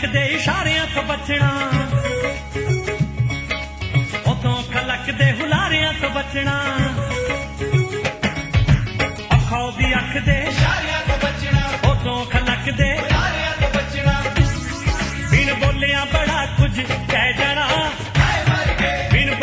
ਖਲਕ ਦੇ ਇਸ਼ਾਰਿਆਂ ਤੋਂ ਬਚਣਾ, ਉਥੋਂ ਖਲਕ ਦੇ ਹੁਲਾਰਿਆਂ ਤੋਂ ਬਚਣਾ।